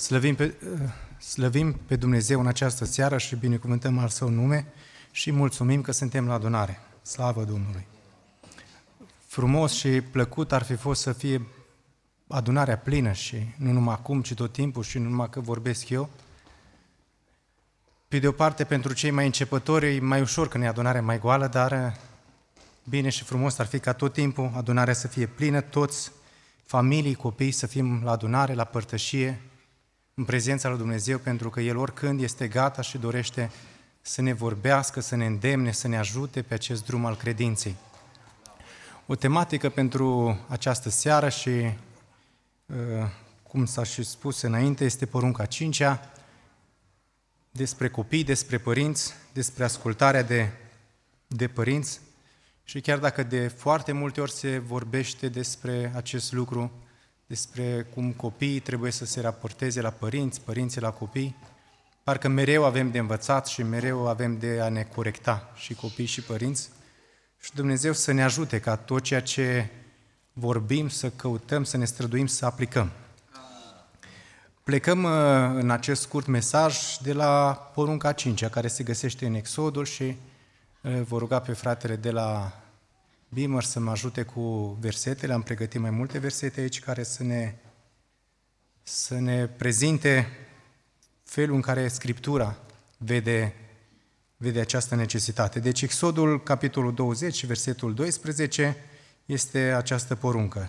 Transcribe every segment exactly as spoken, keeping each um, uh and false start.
Slăvim pe, slăvim pe Dumnezeu în această seară și binecuvântăm al Său nume și mulțumim că suntem la adunare. Slavă Domnului! Frumos și plăcut ar fi fost să fie adunarea plină și nu numai acum, ci tot timpul și nu numai că vorbesc eu. Pe de o parte, pentru cei mai începători, e mai ușor când e adunarea mai goală, dar bine și frumos ar fi ca tot timpul adunarea să fie plină, toți familii, copii să fim la adunare, la părtășie, în prezența lui Dumnezeu, pentru că El oricând este gata și dorește să ne vorbească, să ne îndemne, să ne ajute pe acest drum al credinței. O tematică pentru această seară și, cum s-a și spus înainte, este porunca a cincea, despre copii, despre părinți, despre ascultarea de, de părinți. Și chiar dacă de foarte multe ori se vorbește despre acest lucru, despre cum copiii trebuie să se raporteze la părinți, părinții la copii, parcă mereu avem de învățat și mereu avem de a ne corecta și copii și părinți. Și Dumnezeu să ne ajute ca tot ceea ce vorbim să căutăm, să ne străduim, să aplicăm. Plecăm în acest scurt mesaj de la porunca a cincea, care se găsește în Exodul și vă ruga pe fratele de la Beamer să mă ajute cu versetele. Am pregătit mai multe versete aici care să ne, să ne prezinte felul în care Scriptura vede, vede această necesitate. Deci Exodul, capitolul douăzeci, versetul doisprezece, este această poruncă.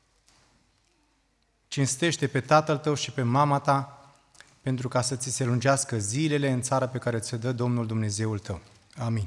Cinstește pe tatăl tău și pe mama ta, pentru ca să ți se lungească zilele în țara pe care ți-o dă Domnul Dumnezeul tău. Amin.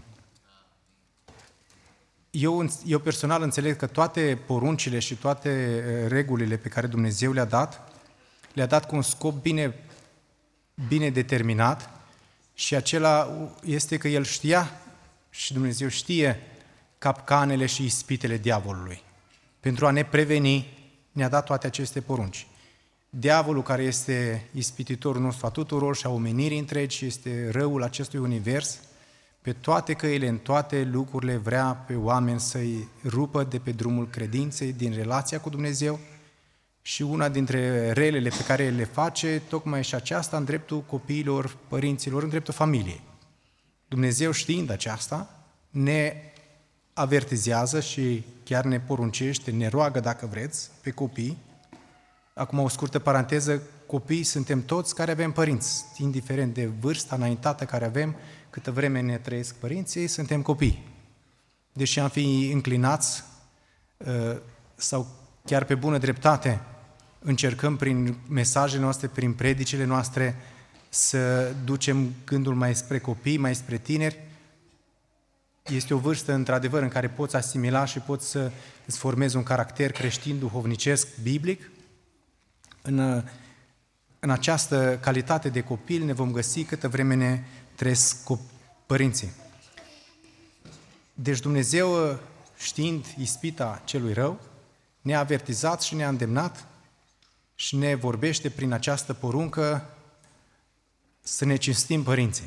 Eu, eu personal înțeleg că toate poruncile și toate regulile pe care Dumnezeu le-a dat, le-a dat cu un scop bine, bine determinat și acela este că El știa și Dumnezeu știe capcanele și ispitele diavolului. Pentru a ne preveni, ne-a dat toate aceste porunci. Diavolul, care este ispititorul nostru a tuturor și a omenirii întregi, este răul acestui univers, pe toate căile, în toate lucrurile vrea pe oameni să-i rupă de pe drumul credinței, din relația cu Dumnezeu și una dintre relele pe care le face, tocmai și aceasta în dreptul copiilor, părinților, în dreptul familiei. Dumnezeu, știind aceasta, ne avertizează și chiar ne poruncește, ne roagă, dacă vreți, pe copii. Acum o scurtă paranteză, copiii suntem toți care avem părinți, indiferent de vârsta înaintată care avem, câtă vreme ne trăiesc părinții, suntem copii. Deși am fi înclinați sau chiar pe bună dreptate încercăm prin mesajele noastre, prin predicile noastre să ducem gândul mai spre copii, mai spre tineri, este o vârstă, într-adevăr, în care poți asimila și poți să îți formezi un caracter creștin, duhovnicesc, biblic. În, în această calitate de copil ne vom găsi câtă vreme ne trăiesc părinții. Deci Dumnezeu, știind ispita celui rău, ne-a avertizat și ne-a îndemnat și ne vorbește prin această poruncă să ne cinstim părinții.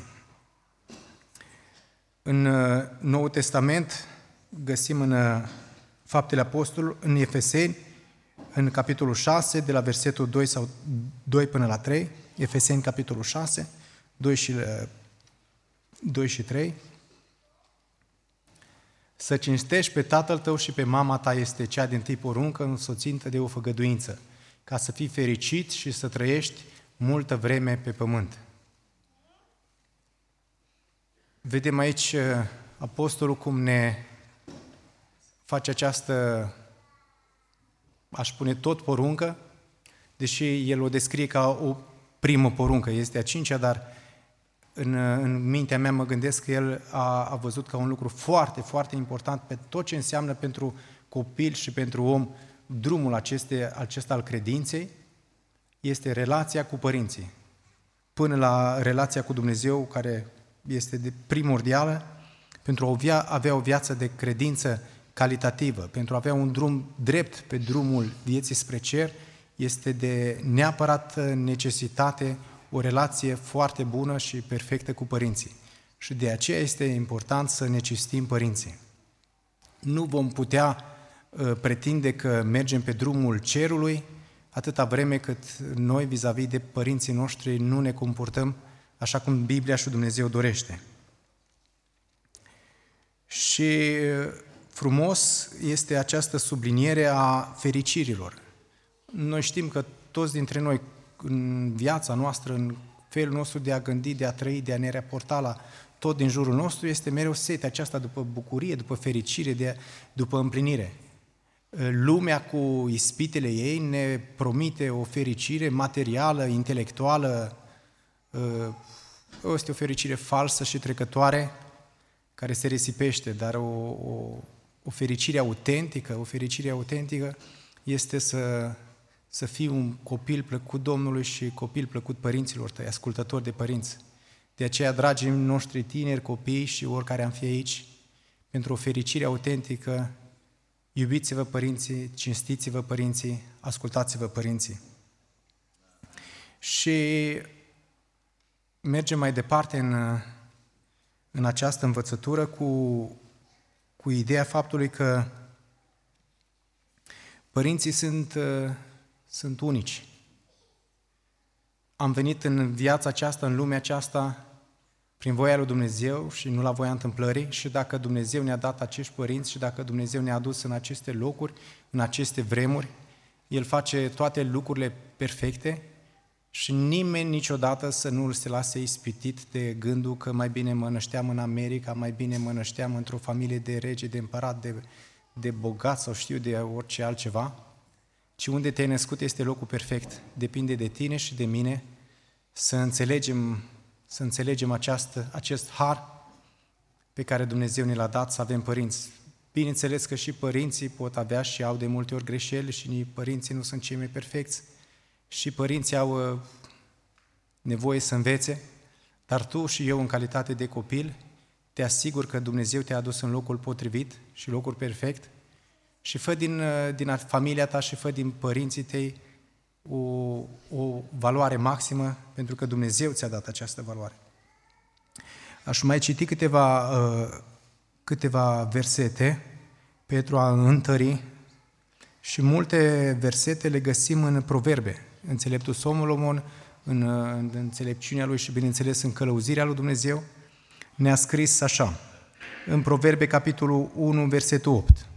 În Noul Testament găsim în Faptele Apostolului, în Efeseni, în capitolul șase, de la versetul doi, sau doi până la trei, Efeseni, capitolul șase, doi și, doi și trei. Să cinstești pe tatăl tău și pe mama ta este cea dintâi poruncă însoțită de o făgăduință, ca să fii fericit și să trăiești multă vreme pe pământ. Vedem aici apostolul cum ne face această, aș spune, tot poruncă, deși el o descrie ca o primă poruncă, este a cincea, dar în, în mintea mea mă gândesc că el a, a văzut ca un lucru foarte, foarte important pe tot ce înseamnă pentru copil și pentru om drumul aceste, acesta al credinței, este relația cu părinții, până la relația cu Dumnezeu, care este de primordială pentru a avea, avea o viață de credință calitativă, pentru a avea un drum drept pe drumul vieții spre cer, este de neapărat necesitate o relație foarte bună și perfectă cu părinții. Și de aceea este important să ne cinstim părinții. Nu vom putea uh, pretinde că mergem pe drumul cerului atâta vreme cât noi, vis-a-vis de părinții noștri, nu ne comportăm așa cum Biblia și Dumnezeu dorește. Și frumos este această subliniere a fericirilor. Noi știm că toți dintre noi, în viața noastră, în felul nostru de a gândi, de a trăi, de a ne raporta la tot din jurul nostru, este mereu setea aceasta după bucurie, după fericire, de, după împlinire. Lumea cu ispitele ei ne promite o fericire materială, intelectuală, este o fericire falsă și trecătoare, care se risipește, dar o, o, o fericire autentică, o fericire autentică este să, să fii un copil plăcut Domnului și copil plăcut părinților tăi, ascultător de părinți. De aceea, dragii noștri tineri, copii și oricare am fi aici, pentru o fericire autentică, iubiți-vă părinții, cinstiți-vă părinții, ascultați-vă părinții. Și mergem mai departe în, în această învățătură cu, cu ideea faptului că părinții sunt, sunt unici. Am venit în viața aceasta, în lumea aceasta, prin voia lui Dumnezeu și nu la voia întâmplării, și dacă Dumnezeu ne-a dat acești părinți și dacă Dumnezeu ne-a adus în aceste locuri, în aceste vremuri, El face toate lucrurile perfecte și nimeni niciodată să nu se lase ispitit de gândul că mai bine mă nășteam în America, mai bine mă nășteam într-o familie de rege, de împărat, de, de bogat sau știu de orice altceva, ci unde te-ai născut este locul perfect. Depinde de tine și de mine să înțelegem să înțelegem această, acest har pe care Dumnezeu ne l-a dat, să avem părinți. Bineînțeles că și părinții pot avea și au de multe ori greșeli și nici părinții nu sunt cei mai perfecți și părinții au nevoie să învețe, dar tu și eu, în calitate de copil, te asigur că Dumnezeu te-a adus în locul potrivit și locul perfect și fă din, din familia ta și fă din părinții tăi O, o valoare maximă, pentru că Dumnezeu ți-a dat această valoare. Aș mai citi câteva, uh, câteva versete pentru a întări și multe versete le găsim în Proverbe. Înțeleptul Solomon, în, în înțelepciunea lui și, bineînțeles, în călăuzirea lui Dumnezeu, ne-a scris așa, în Proverbe, capitolul unu, versetul opt.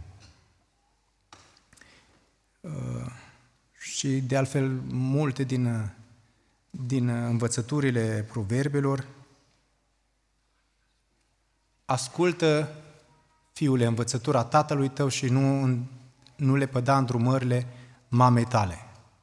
Uh, Și, de altfel, multe din, din învățăturile proverbelor. Ascultă, fiule, învățătura tatălui tău și nu, nu le păda îndrumările mamei tale.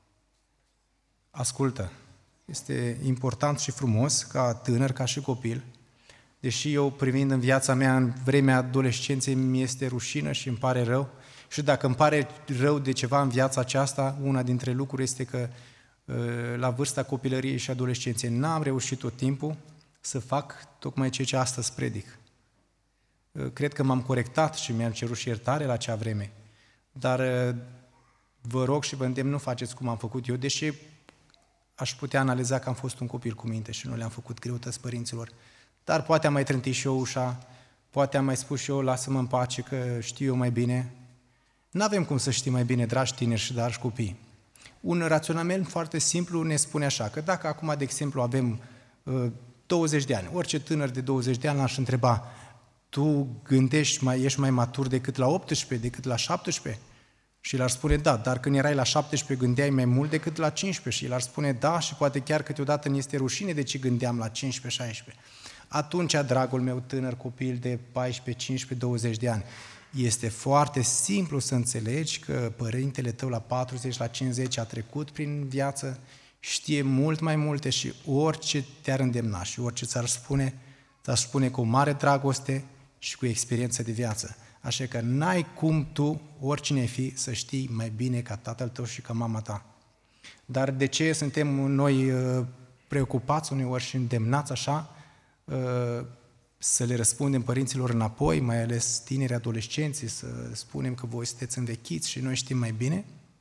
Ascultă. Este important și frumos, ca tânăr, ca și copil, deși eu, privind în viața mea, în vremea adolescenței, mi este rușină și îmi pare rău. Și dacă îmi pare rău de ceva în viața aceasta, una dintre lucruri este că la vârsta copilăriei și adolescenței n-am reușit tot timpul să fac tocmai ceea ce astăzi predic. Cred că m-am corectat și mi-am cerut și iertare la acea vreme, dar vă rog și vă îndemn, nu faceți cum am făcut eu, deși aș putea analiza că am fost un copil cu minte și nu le-am făcut greutăți părinților, dar poate am mai trântit și eu ușa, poate am mai spus și eu, lasă-mă în pace că știu eu mai bine. N-avem cum să știm mai bine, dragi tineri și dragi copii. Un raționament foarte simplu ne spune așa, că dacă acum, de exemplu, avem uh, douăzeci de ani, orice tânăr de douăzeci de ani l-aș întreba, tu gândești, mai, ești mai matur decât la optsprezece, decât la șaptesprezece? Și el ar spune da, dar când erai la șaptesprezece gândeai mai mult decât la cincisprezece. Și el ar spune da și poate chiar câteodată îmi este rușine de ce gândeam la cincisprezece șaisprezece. Atunci, dragul meu tânăr copil de paisprezece, cincisprezece, douăzeci de ani, este foarte simplu să înțelegi că părintele tău la patruzeci, la cincizeci a trecut prin viață, știe mult mai multe și orice te-ar îndemna și orice ți-ar spune, ți-ar spune cu mare dragoste și cu experiență de viață. Așa că n-ai cum tu, oricine ai fi, să știi mai bine ca tatăl tău și ca mama ta. Dar de ce suntem noi preocupați uneori și îndemnați așa să le răspundem părinților înapoi, mai ales tineri adolescenții, să spunem că voi sunteți învechiți și noi știm mai bine?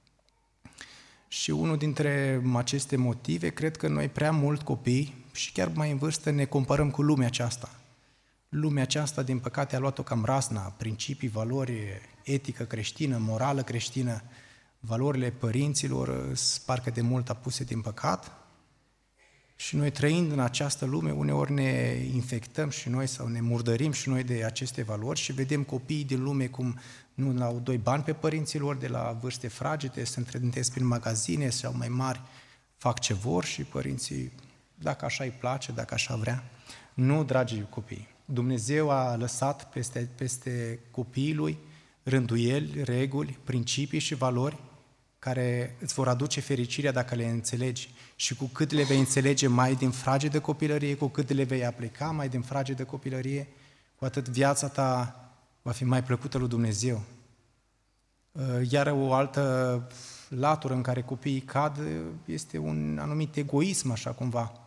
Și unul dintre aceste motive, cred că noi prea mult copii și chiar mai în vârstă ne comparăm cu lumea aceasta. Lumea aceasta, din păcate, a luat-o cam razna, principii, valori, etică creștină, morală creștină, valorile părinților sunt parcă de mult apuse din păcat și noi trăind în această lume uneori ne infectăm și noi sau ne murdărim și noi de aceste valori și vedem copiii din lume cum nu au doi bani pe părinților de la vârste fragede, se întrezăresc prin magazine sau mai mari, fac ce vor și părinții, dacă așa îi place, dacă așa vrea. Nu, dragii copii, Dumnezeu a lăsat peste, peste copiii Lui rânduieli, reguli, principii și valori care îți vor aduce fericirea dacă le înțelegi. Și cu cât le vei înțelege mai din fragedă copilărie, cu cât le vei aplica mai din fragedă copilărie, cu atât viața ta va fi mai plăcută lui Dumnezeu. Iar o altă latură în care copiii cad este un anumit egoism, așa cumva.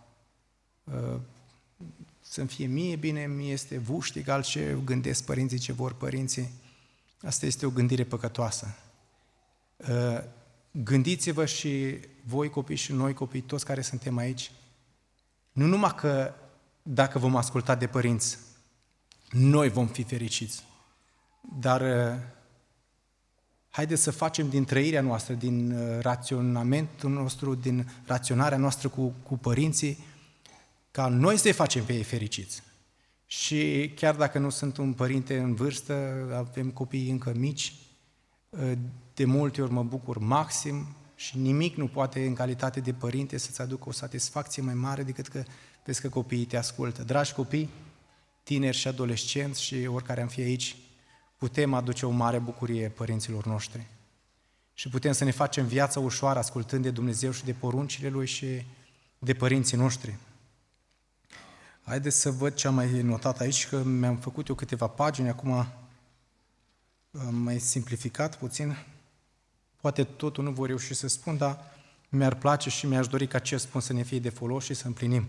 Să-mi fie mie bine, mie este vuști egal ce gândesc părinții, ce vor părinții. Asta este o gândire păcătoasă. Gândiți-vă și voi copii și noi copii, toți care suntem aici, nu numai că dacă vom asculta de părinți, noi vom fi fericiți, dar haideți să facem din trăirea noastră, din raționamentul nostru, din raționarea noastră cu, cu părinții, ca noi să-i facem pe ei fericiți. Și chiar dacă nu sunt un părinte în vârstă, avem copii încă mici, de multe ori mă bucur maxim și nimic nu poate în calitate de părinte să-ți aducă o satisfacție mai mare decât că vezi că copiii te ascultă. Dragi copii, tineri și adolescenți și oricare am fi aici, putem aduce o mare bucurie părinților noștri și putem să ne facem viața ușoară ascultând de Dumnezeu și de poruncile Lui și de părinții noștri. Haideți să văd ce am mai notat aici, că mi-am făcut eu câteva pagini, acum am mai simplificat puțin. Poate totul nu voi reuși să spun, dar mi-ar place și mi-aș dori ca ce spun să ne fie de folos și să împlinim.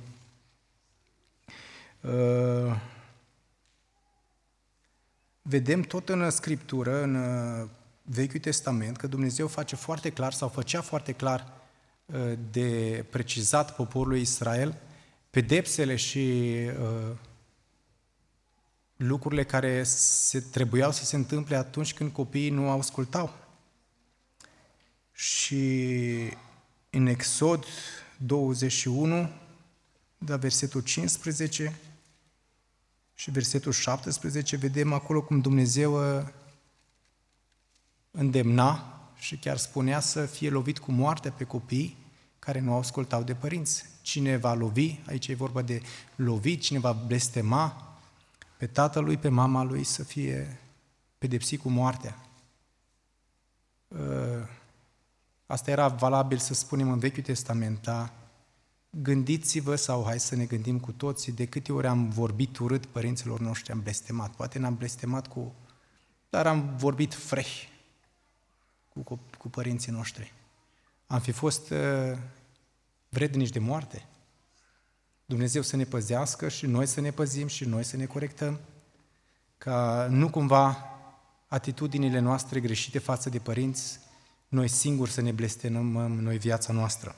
Vedem tot în Scriptură, în Vechiul Testament, că Dumnezeu face foarte clar sau făcea foarte clar de precizat poporului Israel pedepsele și uh, lucrurile care se trebuiau să se întâmple atunci când copiii nu ascultau. Și în Exod douăzeci și unu, de la versetul cincisprezece și versetul șaptesprezece, vedem acolo cum Dumnezeu îndemna și chiar spunea să fie lovit cu moartea pe copii care nu ascultau de părinți. Cine va lovi, aici e vorba de lovi, cine va blestema pe tatălui, pe mama lui, să fie pedepsit cu moartea. Asta era valabil, să spunem, în Vechiul Testament, dar gândiți-vă, sau hai să ne gândim cu toții, de câte ori am vorbit urât părinților noștri, am blestemat. Poate n-am blestemat cu... dar am vorbit frech cu, cu, cu părinții noștri. Am fi fost uh, vrednici de moarte. Dumnezeu să ne păzească și noi să ne păzim și noi să ne corectăm, ca nu cumva atitudinile noastre greșite față de părinți, noi singuri să ne blestemăm noi viața noastră.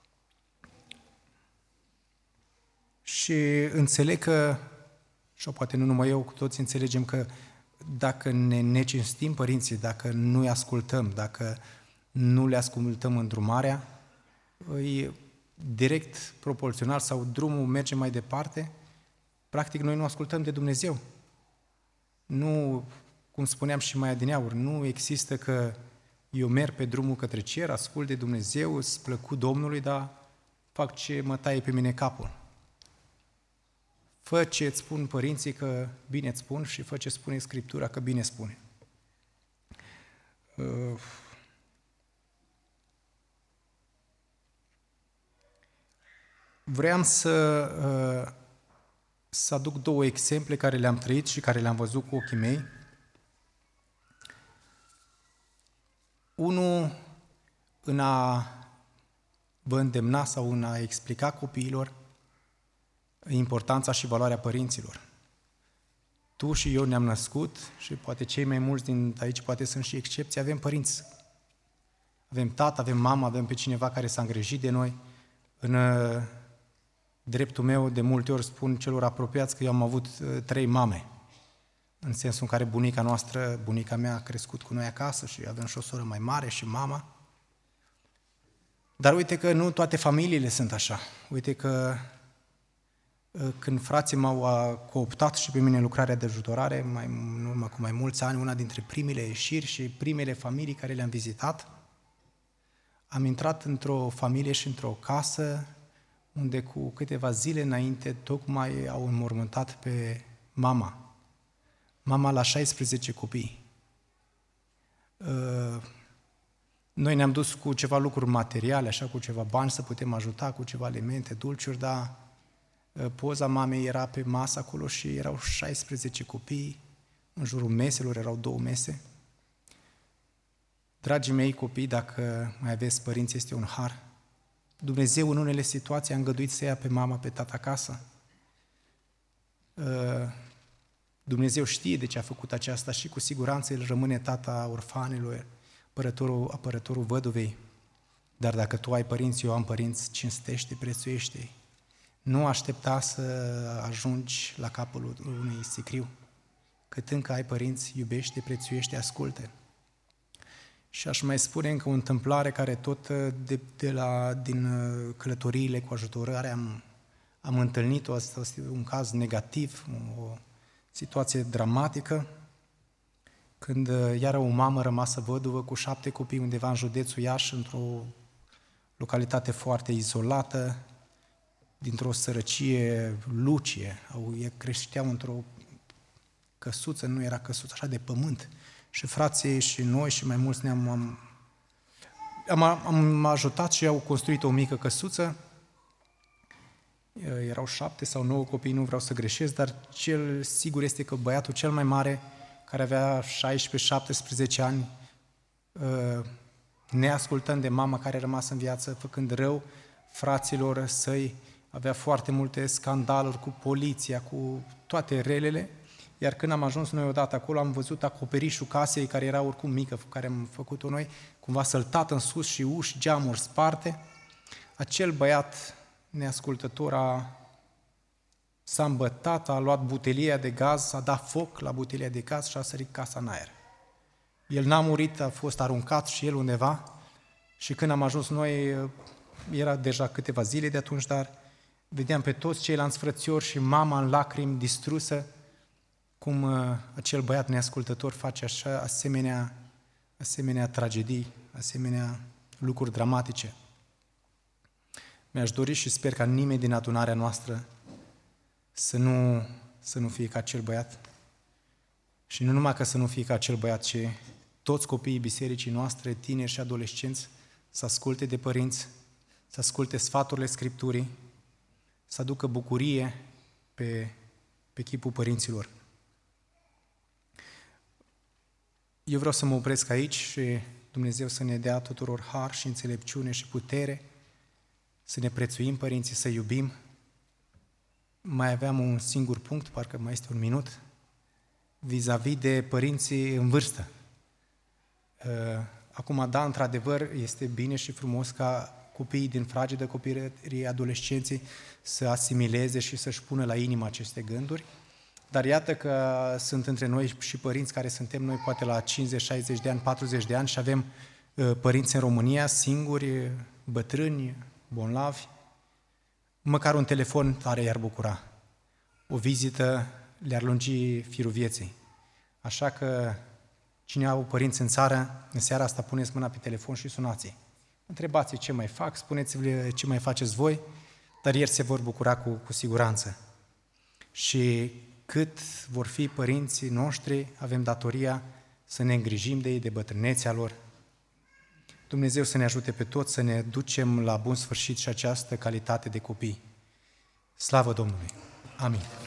Și înțeleg că, și poate nu numai eu, cu toți înțelegem că dacă ne necinstim părinții, dacă nu-i ascultăm, dacă nu le ascultăm îndrumarea, îi direct proporțional sau drumul merge mai departe, practic noi nu ascultăm de Dumnezeu. Nu, cum spuneam și mai adineauri, nu există că eu merg pe drumul către cer, ascult de Dumnezeu, îți plăcut Domnului, dar fac ce mă taie pe mine capul. Fă ce îți spun părinții că bine îți spun și fă ce spune Scriptura că bine spune. Vreau să, să aduc două exemple care le-am trăit și care le-am văzut cu ochii mei. Unul în a vă îndemna sau în a explica copiilor importanța și valoarea părinților. Tu și eu ne-am născut și poate cei mai mulți din aici, poate sunt și excepții, avem părinți. Avem tată, avem mamă, avem pe cineva care s-a îngrijit de noi. În dreptul meu, de multe ori spun celor apropiați că eu am avut trei mame, în sensul în care bunica noastră, bunica mea a crescut cu noi acasă și avem și o soră mai mare și mama. Dar uite că nu toate familiile sunt așa. Uite că când frații m-au cooptat și pe mine lucrarea de ajutorare, mai, în urmă cu mai mulți ani, una dintre primele ieșiri și primele familii care le-am vizitat, am intrat într-o familie și într-o casă unde cu câteva zile înainte tocmai au înmormântat pe mama. Mama la șaisprezece copii. Noi ne-am dus cu ceva lucruri materiale, așa, cu ceva bani să putem ajuta, cu ceva alimente, dulciuri, dar poza mamei era pe masă acolo și erau șaisprezece copii, în jurul meselor erau două mese. Dragii mei copii, dacă mai aveți părinți, este un har. Dumnezeu în unele situații a îngăduit să ia pe mama, pe tata acasă. Dumnezeu știe de ce a făcut aceasta și cu siguranță El rămâne tata orfanelor, apărătorul, apărătorul văduvei. Dar dacă tu ai părinți, eu am părinți, cinstește, prețuiește-i. Nu aștepta să ajungi la capul unui sicriu. Cât încă ai părinți, iubește, prețuiește, asculte. Și aș mai spune încă o întâmplare care tot de, de la, din călătoriile cu ajutorare am, am întâlnit-o, asta este un caz negativ, o situație dramatică, când iară o mamă rămasă văduvă cu șapte copii undeva în județul Iași, într-o localitate foarte izolată, dintr-o sărăcie lucie, au, creșteau într-o căsuță, nu era căsuță, așa de pământ. Și frații și noi și mai mulți ne-am am, am, am ajutat și au construit o mică căsuță. Erau șapte sau nouă copii, nu vreau să greșesc, dar cel sigur este că băiatul cel mai mare, care avea șaisprezece șaptesprezece ani, neascultând de mama care a rămas în viață, făcând rău fraților săi, avea foarte multe scandaluri cu poliția, cu toate relele, iar când am ajuns noi odată acolo, am văzut acoperișul casei, care era oricum mică, care am făcut-o noi, cumva săltat în sus și uși, geamuri sparte. Acel băiat neascultător a, s-a îmbătat, a luat butelia de gaz, a dat foc la butelia de gaz și a sărit casa în aer. El n-a murit, a fost aruncat și el undeva și când am ajuns noi, era deja câteva zile de atunci, dar vedeam pe toți ceilalți frățiori și mama în lacrimi, distrusă, cum uh, acel băiat neascultător face așa, asemenea, asemenea tragedii, asemenea lucruri dramatice. Mi-aș dori și sper ca nimeni din adunarea noastră să nu, să nu fie ca acel băiat. Și nu numai că să nu fie ca acel băiat, ci toți copiii bisericii noastre, tineri și adolescenți, să asculte de părinți, să asculte sfaturile Scripturii, să aducă bucurie pe, pe chipul părinților. Eu vreau să mă opresc aici și Dumnezeu să ne dea tuturor har și înțelepciune și putere, să ne prețuim părinții, să iubim. Mai aveam un singur punct, parcă mai este un minut, vis-a-vis de părinții în vârstă. Acum, da, într-adevăr, este bine și frumos ca copiii din fragedă copilărie, adolescenții, să asimileze și să-și pună la inimă aceste gânduri. Dar iată că sunt între noi și părinți care suntem noi poate la cincizeci, șaizeci de ani, patruzeci de ani și avem părinți în România, singuri, bătrâni, bolnavi. Măcar un telefon tare i-ar bucura. O vizită le-ar lungi firul vieții. Așa că cine au părinți în țară, în seara asta puneți mâna pe telefon și sunați-i. Întrebați-i ce mai fac, spuneți-le ce mai faceți voi, dar ei se vor bucura cu, cu siguranță. Și cât vor fi părinții noștri, avem datoria să ne îngrijim de ei, de bătrânețea lor. Dumnezeu să ne ajute pe toți să ne ducem la bun sfârșit și această calitate de copii. Slavă Domnului! Amin!